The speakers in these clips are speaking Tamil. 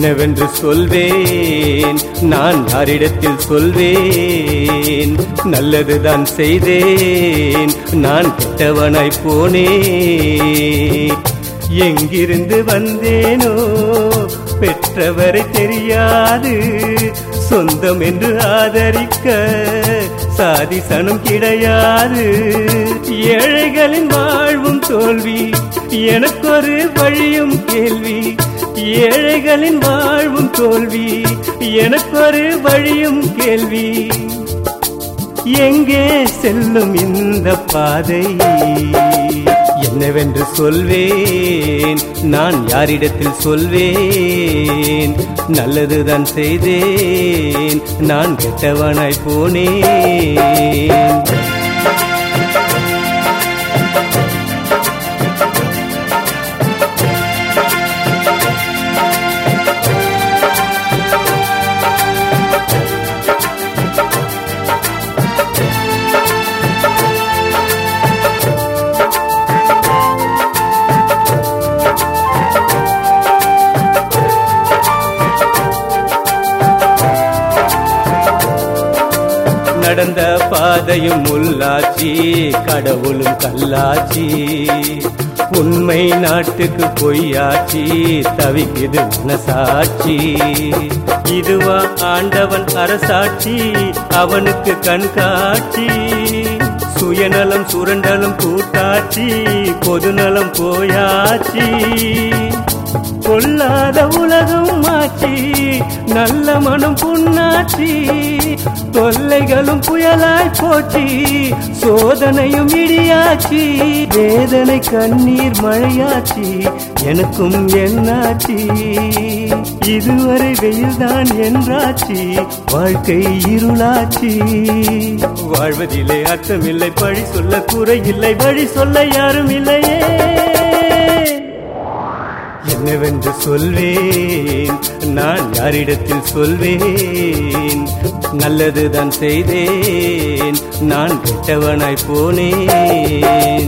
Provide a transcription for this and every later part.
என்னவென்று சொல்வேன், நான் யாரிடத்தில் சொல்வேன்? நல்லதுதான் செய்தேன், நான் கெட்டவனாய் போனேன். எங்கிருந்து வந்தேனோ பெற்றவரை தெரியாது, சொந்தம் என்று ஆதரிக்க சாதி சனம் கிடையாது. ஏழைகளின் வாழ்வும் தோல்வி, எனக்கொரு வழியும் கேள்வி. ஏழைகளின் வாழ்வும் தோல்வி, எனக்கொரு வழியும் கேள்வி. எங்கே செல்லும் இந்த பாதை? என்னவென்று சொல்வேன், நான் யாரிடத்தில் சொல்வேன்? நல்லதுதான் செய்தேன், நான் கெட்டவனாய் போனேன். நடந்த பாதையும் முள்ளாச்சி, கடவுளும் கல்லாச்சி. உண்மை நாட்டுக்கு பொய்யாச்சி, தவிக்குது மனசாட்சி. இதுவா ஆண்டவன் அரசாட்சி, அவனுக்கு கண்காட்சி. சுயநலம் சுரண்டலும் கூட்டாச்சி, பொதுநலம் போயாச்சி. கொல்லாத உலகம் ஆச்சி, நல்ல மனம் புண்ணாச்சி. தொல்லைகளும் புயலாய் போச்சி, சோதனையும் இடியாச்சி. வேதனை கண்ணீர் மழையாச்சி, எனக்கும் என்னாச்சி? இதுவரை வெயில்தான் என்றாச்சி, வாழ்க்கை இருளாச்சி. வாழ்வதிலே அர்த்தமில்லை, பழி சொல்ல குறையில்லை, வழி சொல்ல யாரும் இல்லையே. என்னவென்று சொல்வேன், நான் யாரிடத்தில் சொல்வேன்? நல்லதுதான் செய்தேன், நான் கெட்டவனாய் போனேன்.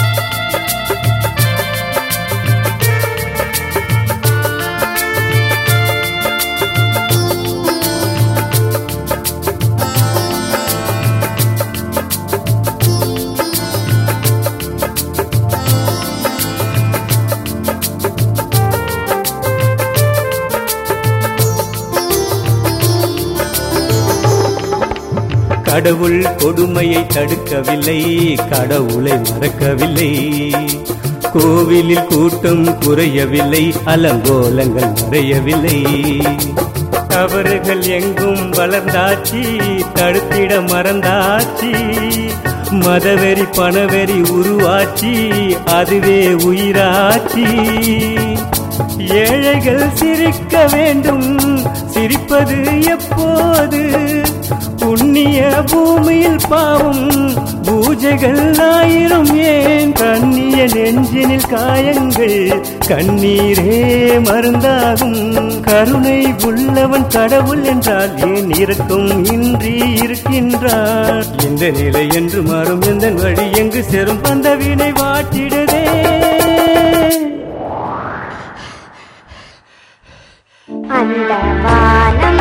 கடவுள் கொடுமையை தடுக்கவில்லை, கடவுளை மறக்கவில்லை. கோவிலில் கூட்டம் குறையவில்லை, அலங்கோலங்கள் மறையவில்லை. தவறுகள் எங்கும் வளர்ந்தாச்சி, தடுத்திட மறந்தாச்சி. மதவெறி பணவெறி உருவாச்சி, அதுவே உயிராச்சி. ஏழைகள் சிரிக்க வேண்டும், சிரிப்பது எப்போது? புண்ணிய பூமியில் பாவம், பூஜைகள் ஆயிரம் ஏன்? கண்ணிய நெஞ்சினில் காயங்கள், கண்ணீரே மருந்தாகும். கருணை உள்ளவன் கடவுள் என்றால் ஏன் இரக்கம் இன்றி இருக்கின்றான்? இந்த நிலை என்று மாறும், எந்த வழி எங்கு சேரும்? அந்த வினை வாட்டிடுதே. அந்த வானம்